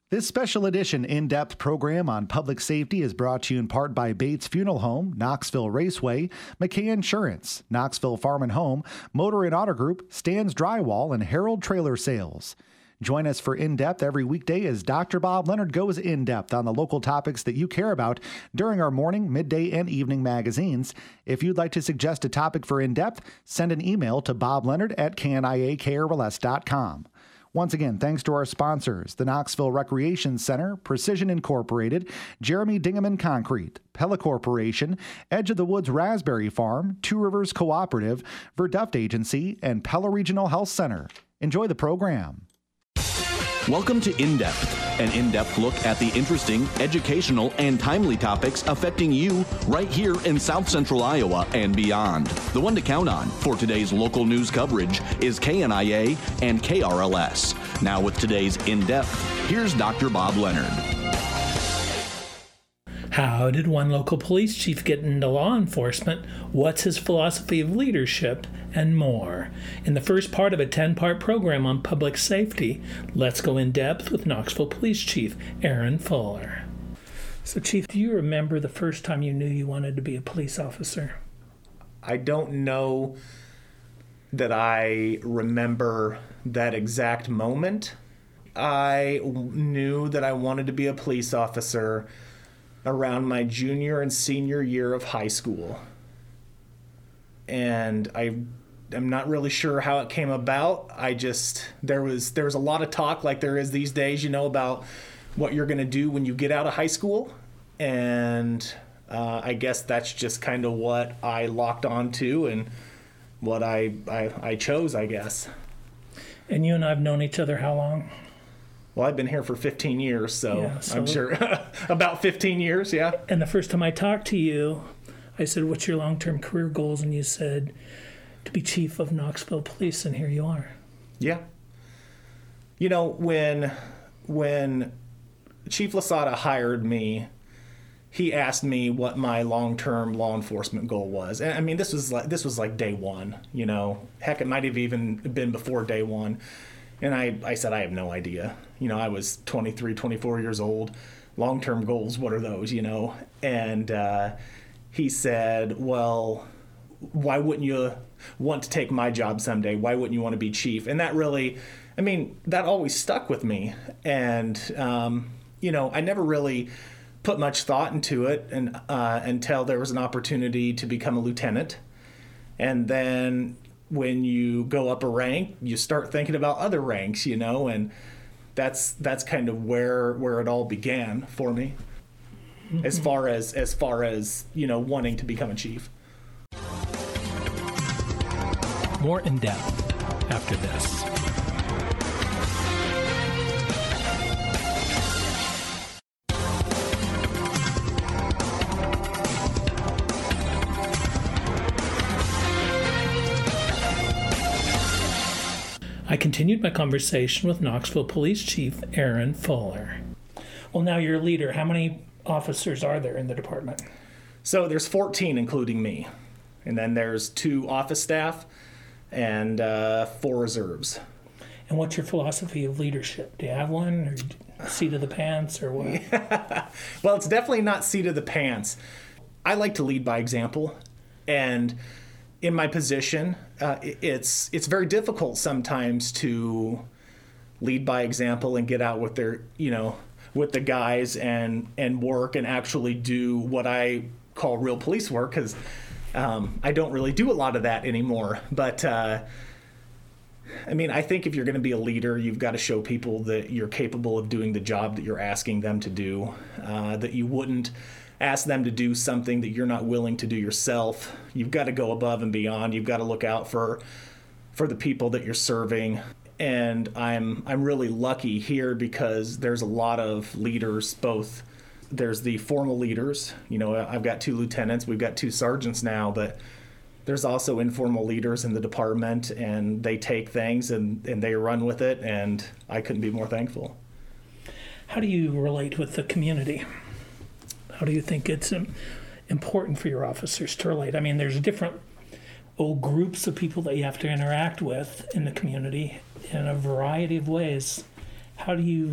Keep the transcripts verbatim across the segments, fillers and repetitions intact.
This special edition in-depth program on public safety is brought to you in part by Bates Funeral Home, Knoxville Raceway, McKay Insurance, Knoxville Farm and Home, Motor and Auto Group, Stan's Drywall, and Harold Trailer Sales. Join us for In-Depth every weekday as Doctor Bob Leonard goes in-depth on the local topics that you care about during our morning, midday, and evening magazines. If you'd like to suggest a topic for In-Depth, send an email to bobleonard at k n i a k r l s dot com. Once again, thanks to our sponsors, the Knoxville Recreation Center, Precision Incorporated, Jeremy Dingaman Concrete, Pella Corporation, Edge of the Woods Raspberry Farm, Two Rivers Cooperative, Verduft Agency, and Pella Regional Health Center. Enjoy the program. Welcome to In-Depth, an in-depth look at the interesting, educational, and timely topics affecting you right here in South Central Iowa and beyond. The one to count on for today's local news coverage is K N I A and K R L S. Now with today's In-Depth, here's Doctor Bob Leonard. How did one local police chief get into law enforcement? What's his philosophy of leadership? And more. In the first part of a ten-part program on public safety, let's go in depth with Knoxville Police Chief Aaron Fuller. So, Chief, do you remember the first time you knew you wanted to be a police officer? I don't know that I remember that exact moment. I knew that I wanted to be a police officer around my junior and senior year of high school. And I I'm not really sure how it came about. I just, there was there was a lot of talk like there is these days, you know, about what you're going to do when you get out of high school. And uh, I guess that's just kind of what I locked on to and what I, I, I chose, I guess. And you and I have known each other how long? Well, I've been here for fifteen years, so, yeah, so I'm sure about fifteen years, yeah. And the first time I talked to you, I said, what's your long-term career goals? And you said, to be chief of Knoxville Police, and here you are. Yeah. You know, when when Chief Lasada hired me, he asked me what my long-term law enforcement goal was. And I mean, this was like this was like day one, you know. Heck, it might have even been before day one. And I, I said, I have no idea. You know, I was twenty-three, twenty-four years old. Long-term goals, what are those, you know? And uh, he said, well, why wouldn't you want to take my job someday? Why wouldn't you want to be chief? And that really, I mean, that always stuck with me. And, um, you know, I never really put much thought into it and, uh, until there was an opportunity to become a lieutenant. And then when you go up a rank, you start thinking about other ranks, you know, and that's that's kind of where where it all began for me. Mm-hmm. as far as as far as, you know, wanting to become a chief. More in depth after this. I continued my conversation with Knoxville Police Chief Aaron Fuller. Well, now you're a leader. How many officers are there in the department? So there's fourteen, including me. And then there's two office staff and uh, four reserves. And what's your philosophy of leadership? Do you have one, or seat of the pants, or what? Yeah. Well, it's definitely not seat of the pants. I like to lead by example. And in my position, uh, it's it's very difficult sometimes to lead by example and get out with their, you know, with the guys and and work and actually do what I call real police work, because um, I don't really do a lot of that anymore. But uh, I mean, I think if you're going to be a leader, you've got to show people that you're capable of doing the job that you're asking them to do, uh, that you wouldn't ask them to do something that you're not willing to do yourself. You've got to go above and beyond. You've got to look out for for the people that you're serving. And I'm I'm really lucky here because there's a lot of leaders, both there's the formal leaders, you know, I've got two lieutenants, we've got two sergeants now, but there's also informal leaders in the department, and they take things and, and they run with it, and I couldn't be more thankful. How do you relate with the community? How do you think it's important for your officers to relate? I mean, there's different old groups of people that you have to interact with in the community in a variety of ways. How do you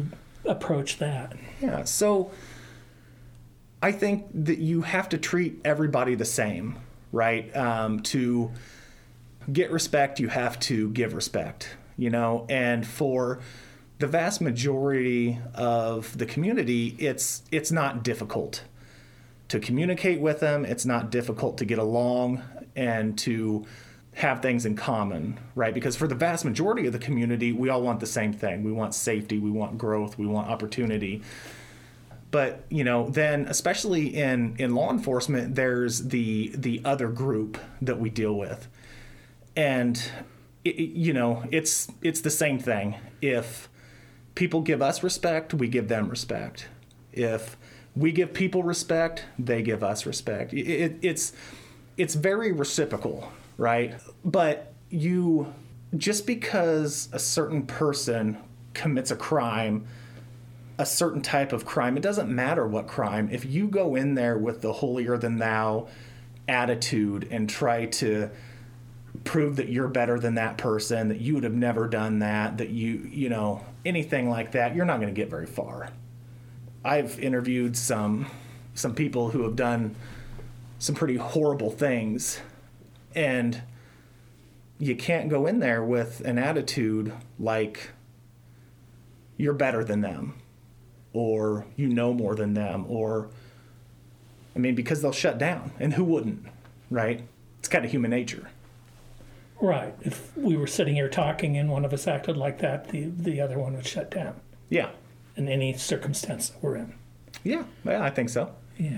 approach that? Yeah, so I think that you have to treat everybody the same, right? Um, to get respect, you have to give respect, you know, and for the vast majority of the community, it's it's not difficult to communicate with them. It's not difficult to get along and to have things in common, right? Because for the vast majority of the community, we all want the same thing. We want safety, we want growth, we want opportunity. But, you know, then especially in, in law enforcement, there's the the other group that we deal with. And, it, you know, it's it's the same thing. If people give us respect, we give them respect. If we give people respect, they give us respect. It, it, it's it's very reciprocal, right? But you, just because a certain person commits a crime, a certain type of crime, it doesn't matter what crime. If you go in there with the holier than thou attitude and try to prove that you're better than that person, that you would have never done that, that you, you know, anything like that, you're not going to get very far. I've interviewed some some people who have done some pretty horrible things, and you can't go in there with an attitude like you're better than them, or you know more than them, or, I mean, because they'll shut down, and who wouldn't, right? It's kind of human nature. Right. If we were sitting here talking and one of us acted like that, the, the other one would shut down. Yeah. In any circumstance that we're in. Yeah, yeah, I think so. Yeah.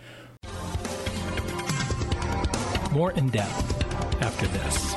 More in depth after this.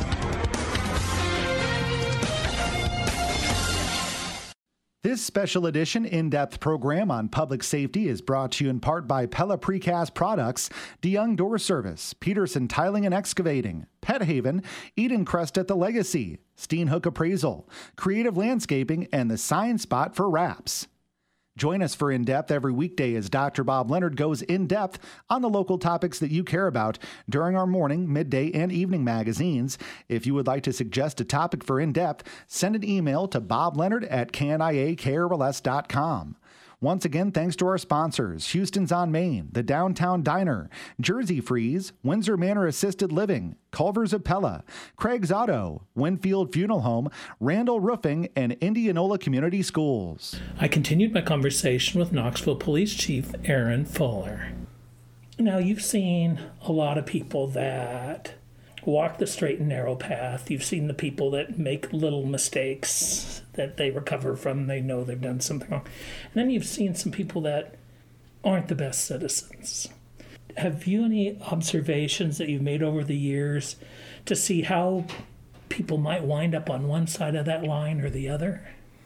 This special edition in-depth program on public safety is brought to you in part by Pella Precast Products, DeYoung Door Service, Peterson Tiling and Excavating, Pet Haven, Eden Crest at the Legacy, Steenhook Appraisal, Creative Landscaping, and the Sign Spot for Wraps. Join us for In-Depth every weekday as Doctor Bob Leonard goes in-depth on the local topics that you care about during our morning, midday, and evening magazines. If you would like to suggest a topic for In-Depth, send an email to bobleonard at K N I A K R L S dot com. Once again, thanks to our sponsors, Houston's on Main, the Downtown Diner, Jersey Freeze, Windsor Manor Assisted Living, Culver's of Pella, Craig's Auto, Winfield Funeral Home, Randall Roofing, and Indianola Community Schools. I continued my conversation with Knoxville Police Chief Aaron Fuller. Now, you've seen a lot of people that walk the straight and narrow path. You've seen the people that make little mistakes that they recover from. They know they've done something wrong. And then you've seen some people that aren't the best citizens. Have you any observations that you've made over the years to see how people might wind up on one side of that line or the other?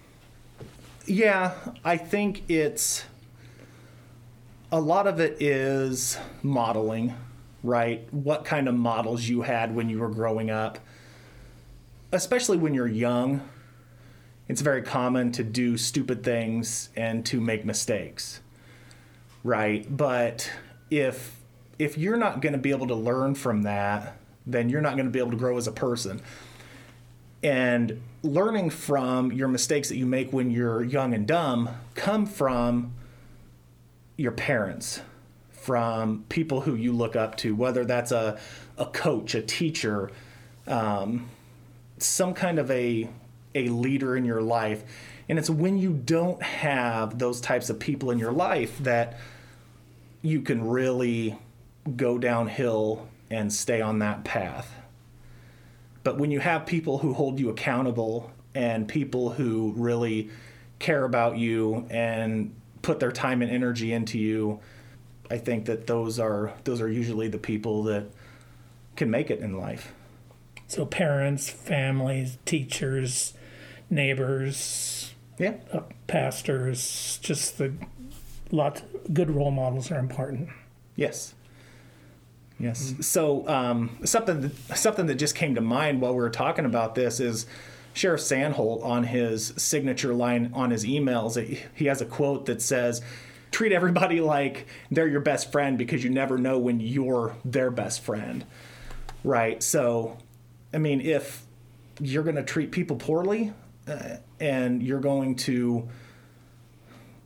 Yeah, I think it's, a lot of it is modeling, right? What kind of models you had when you were growing up. Especially when you're young, it's very common to do stupid things and to make mistakes, right? But if if you're not going to be able to learn from that, then you're not going to be able to grow as a person. And learning from your mistakes that you make when you're young and dumb come from your parents, from people who you look up to, whether that's a, a coach, a teacher, um, some kind of a a leader in your life. And it's when you don't have those types of people in your life that you can really go downhill and stay on that path. But when you have people who hold you accountable and people who really care about you and put their time and energy into you, I think that those are those are usually the people that can make it in life. So parents, families, teachers, neighbors, yeah, uh, pastors, just the lot good role models are important. Yes. Yes. Mm-hmm. So um, something that, something that just came to mind while we were talking about this is Sheriff Sandholt, on his signature line on his emails, he has a quote that says, "Treat everybody like they're your best friend because you never know when you're their best friend." Right? So, I mean, if you're going to treat people poorly uh, and you're going to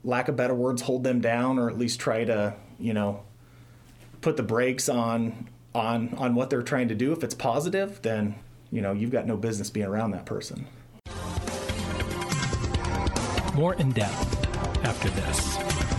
lack of better words, hold them down, or at least try to, you know, put the brakes on on on what they're trying to do. If it's positive, then, you know, you've got no business being around that person. More in depth after this.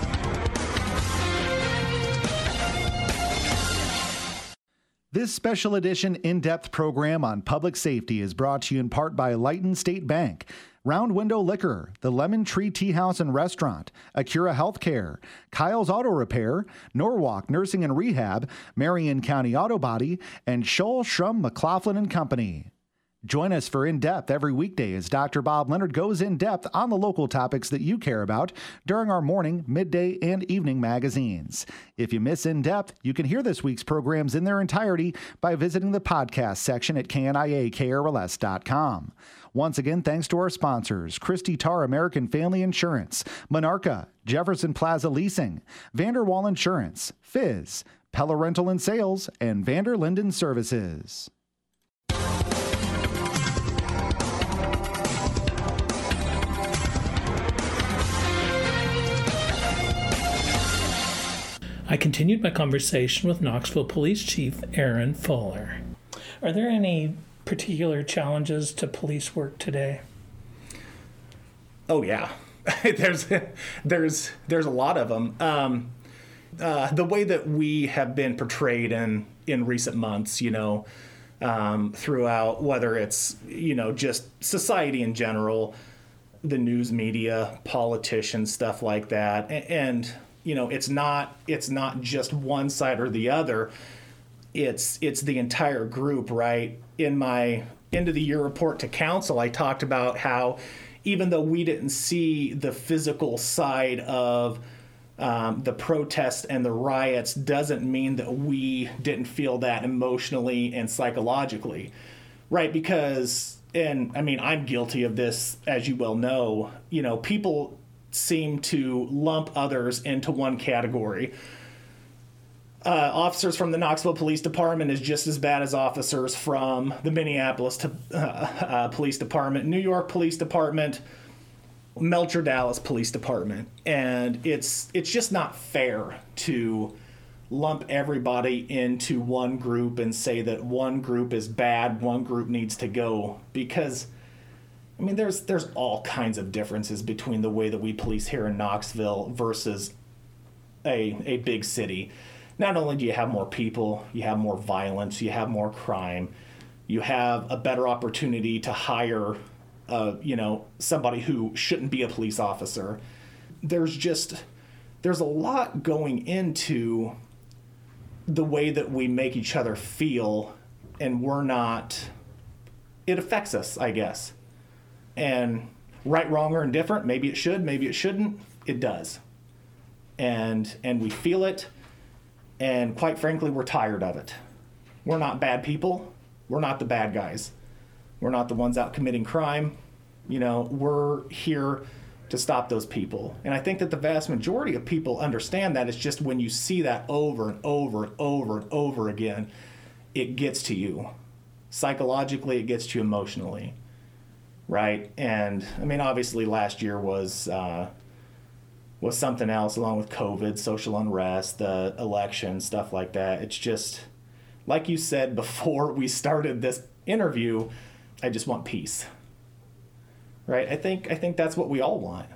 This special edition in-depth program on public safety is brought to you in part by Lighton State Bank, Round Window Liquor, the Lemon Tree Tea House and Restaurant, Acura Healthcare, Kyle's Auto Repair, Norwalk Nursing and Rehab, Marion County Auto Body, and Scholl, Schrum, McLaughlin and Company. Join us for In Depth every weekday as Doctor Bob Leonard goes in depth on the local topics that you care about during our morning, midday, and evening magazines. If you miss In Depth, you can hear this week's programs in their entirety by visiting the podcast section at K N I A K R L S dot com. Once again, thanks to our sponsors, Christy Tarr American Family Insurance, Monarca, Jefferson Plaza Leasing, Vanderwall Insurance, Fizz, Pella Rental and Sales, and Vander Linden Services. I continued my conversation with Knoxville Police Chief Aaron Fuller. Are there any particular challenges to police work today? Oh yeah, there's there's there's a lot of them. Um, uh, the way that we have been portrayed in in recent months, you know, um, throughout, whether it's, you know, just society in general, the news media, politicians, stuff like that, and, and you know, it's not it's not just one side or the other. It's it's the entire group, right? In my end of the year report to council, I talked about how even though we didn't see the physical side of um, the protests and the riots, doesn't mean that we didn't feel that emotionally and psychologically, right? Because, and I mean, I'm guilty of this, as you well know, you know, people seem to lump others into one category. Uh, officers from the Knoxville Police Department is just as bad as officers from the Minneapolis to, uh, uh, Police Department, New York Police Department, Melcher Dallas Police Department. And it's it's just not fair to lump everybody into one group and say that one group is bad, one group needs to go, because I mean, there's there's all kinds of differences between the way that we police here in Knoxville versus a a big city. Not only do you have more people, you have more violence, you have more crime, you have a better opportunity to hire, uh, you know, somebody who shouldn't be a police officer. There's just there's a lot going into the way that we make each other feel, and we're not. It affects us, I guess. And right, wrong, or indifferent, maybe it should, maybe it shouldn't, it does. And and we feel it, and quite frankly, we're tired of it. We're not bad people. We're not the bad guys. We're not the ones out committing crime. You know, we're here to stop those people. And I think that the vast majority of people understand that. It's just when you see that over and over and over and over again, it gets to you. Psychologically, it gets to you emotionally. Right, and I mean, obviously, last year was uh, was something else, along with COVID, social unrest, the election, stuff like that. It's just, like you said before we started this interview, I just want peace. Right, I think I think that's what we all want.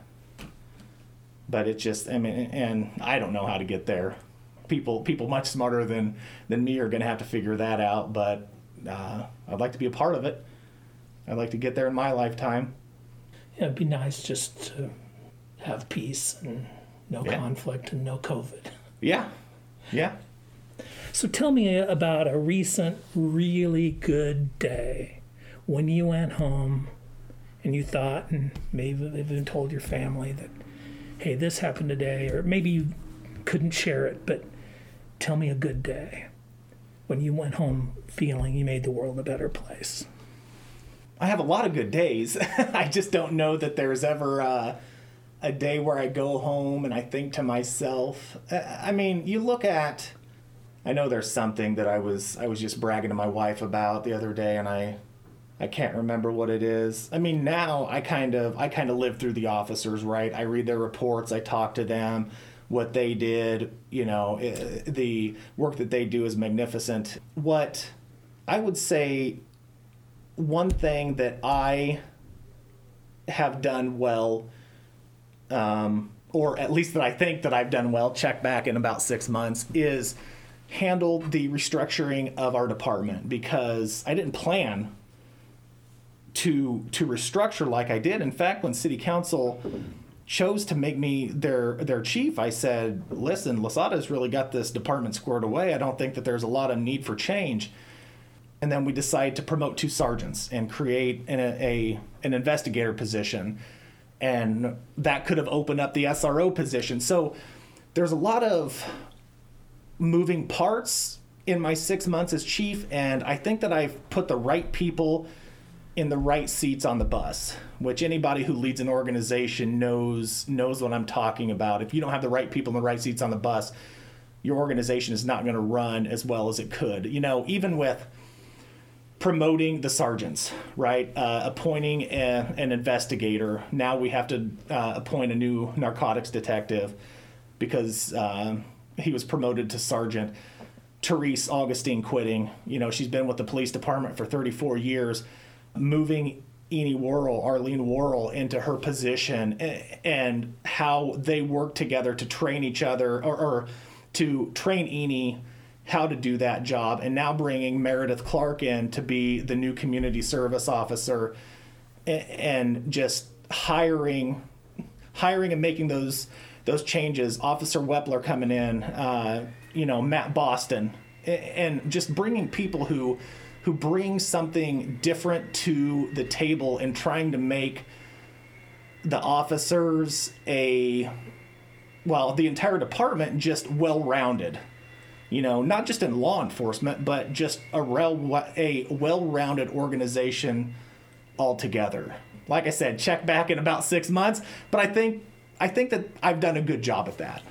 But it just, I mean, and I don't know how to get there. People people much smarter than than me are going to have to figure that out. But uh, I'd like to be a part of it. I'd like to get there in my lifetime. Yeah, it'd be nice just to have peace and no yeah. conflict and no COVID. Yeah, yeah. So tell me about a recent really good day when you went home and you thought, and maybe even told your family that, hey, this happened today, or maybe you couldn't share it, but tell me a good day when you went home feeling you made the world a better place. I have a lot of good days. I just don't know that there's ever uh, a day where I go home and I think to myself, I mean, you look at, I know there's something that I was I was just bragging to my wife about the other day, and I I can't remember what it is. I mean, now I kind of I kind of live through the officers, right? I read their reports, I talk to them, what they did, you know, the work that they do is magnificent. What I would say, one thing that I have done well, um, or at least that I think that I've done well, check back in about six months, is handled the restructuring of our department, because I didn't plan to to restructure like I did. In fact, when City Council chose to make me their their chief, I said, listen, Losada's really got this department squared away. I don't think that there's a lot of need for change. And then we decided to promote two sergeants and create an, a an investigator position. And that could have opened up the S R O position. So there's a lot of moving parts in my six months as chief, and I think that I've put the right people in the right seats on the bus, which anybody who leads an organization knows knows what I'm talking about. If you don't have the right people in the right seats on the bus, your organization is not going to run as well as it could. You know, even with promoting the sergeants, right? Uh, appointing a, an investigator. Now we have to uh, appoint a new narcotics detective because uh, he was promoted to sergeant. Therese Augustine quitting. You know, she's been with the police department for thirty-four years. Moving Eni Worrell, Arlene Worrell, into her position, and how they work together to train each other, or, or to train Eni how to do that job, and now bringing Meredith Clark in to be the new community service officer, and just hiring, hiring and making those those changes. Officer Wepler coming in, uh, you know, Matt Boston, and just bringing people who. who bring something different to the table and trying to make the officers a, well, the entire department just well-rounded. You know, not just in law enforcement, but just a, rel- a well-rounded organization altogether. Like I said, check back in about six months, but I think I think that I've done a good job at that.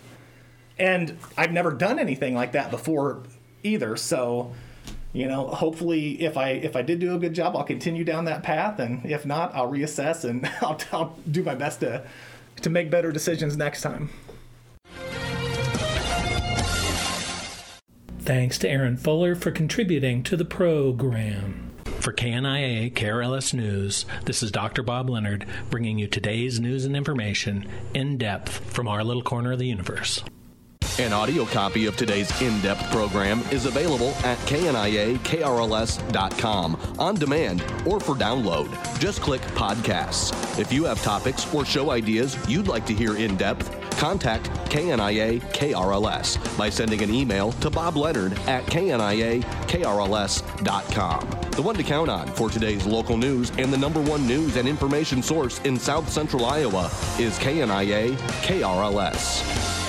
And I've never done anything like that before either, so... You know, hopefully, if I if I did do a good job, I'll continue down that path, and if not, I'll reassess and I'll, I'll do my best to to make better decisions next time. Thanks to Aaron Fuller for contributing to the program. For K N I A K R L S News, this is Doctor Bob Leonard bringing you today's news and information in depth from our little corner of the universe. An audio copy of today's in-depth program is available at K N I A K R L S dot com on demand or for download. Just click podcasts. If you have topics or show ideas you'd like to hear in depth, contact K N I A K R L S by sending an email to Bob Leonard at K N I A K R L S dot com. The one to count on for today's local news and the number one news and information source in South Central Iowa is K N I A K R L S.